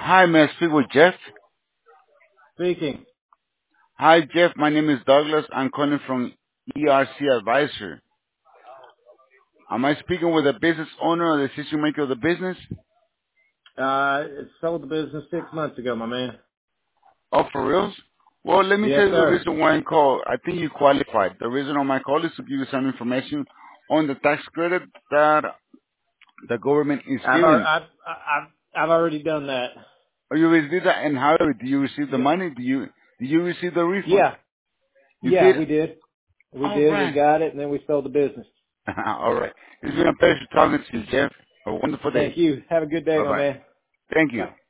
Hi, may I speak with Jeff? Speaking. Hi, Jeff. My name is Douglas. I'm calling from ERC Advisor. Am I speaking with a business owner or the decision maker of the business? Sold the business 6 months ago, my man. Oh, for reals? Well, let me Yes, tell you the sir. reason why I call. I think you qualified. The reason on my call is to give you some information on the tax credit that the government is I've al- giving. I've I've I've already done that. Oh, you received that, and how do you receive the money? Do you receive the refund? Yeah, You did. yeah, we did. We All did. We right. got it, and then we sold the business. All right. It's been a pleasure talking to you, Jeff. A wonderful day. Thank you. Have a good day, Bye my bye. man. Thank you. Bye.